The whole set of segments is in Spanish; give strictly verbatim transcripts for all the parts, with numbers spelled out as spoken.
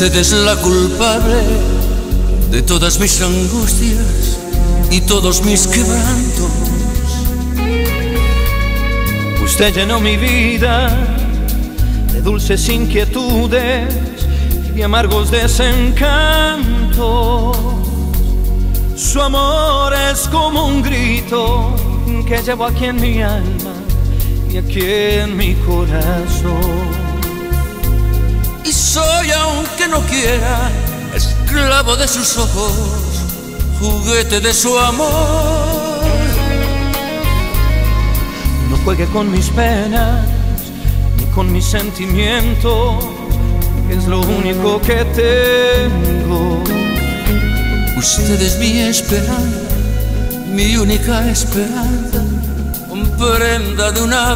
Usted es la culpable de todas mis angustias y todos mis quebrantos. Usted llenó mi vida de dulces inquietudes y amargos desencantos. Su amor es como un grito que llevo aquí en mi alma y aquí en mi corazón. Y soy, aunque no quiera, esclavo de sus ojos, juguete de su amor. No juegue con mis penas ni con mis sentimientos, que es lo único que tengo. Usted es mi esperanza, mi única esperanza. Comprenda de una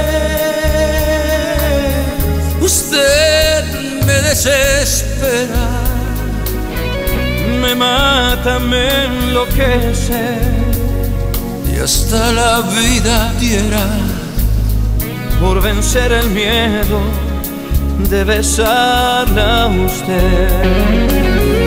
vez. Usted me desespera, me mata, me enloquece, y hasta la vida diera por vencer el miedo de besarla a usted.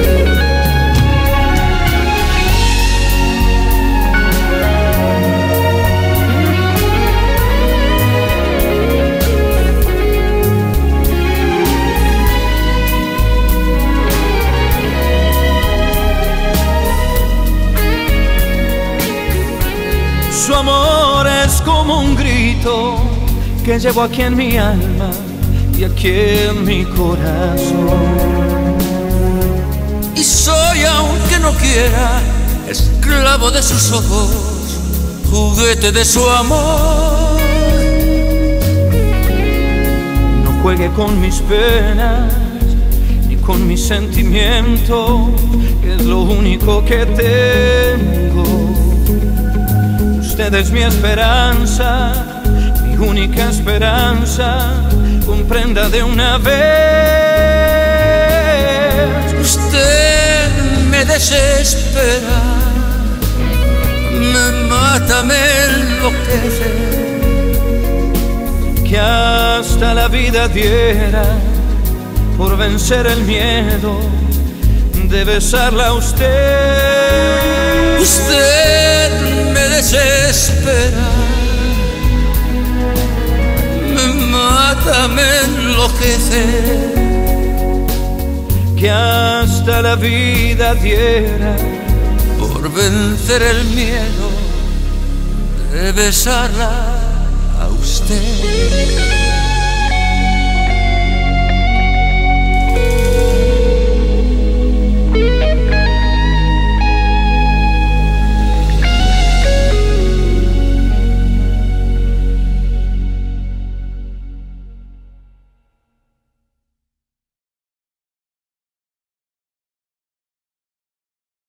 Su amor es como un grito que llevo aquí en mi alma y aquí en mi corazón. Y soy, aunque no quiera, esclavo de sus ojos, juguete de su amor. No juegue con mis penas ni con mis sentimientos, que es lo único que tengo. Usted es mi esperanza, mi única esperanza. Comprenda de una vez. Usted me desespera, me mata, me enloquece, que hasta la vida diera por vencer el miedo de besarla a usted. Usted me desespera, me mata, me enloquece, que hasta la vida diera por vencer el miedo de besarla a usted.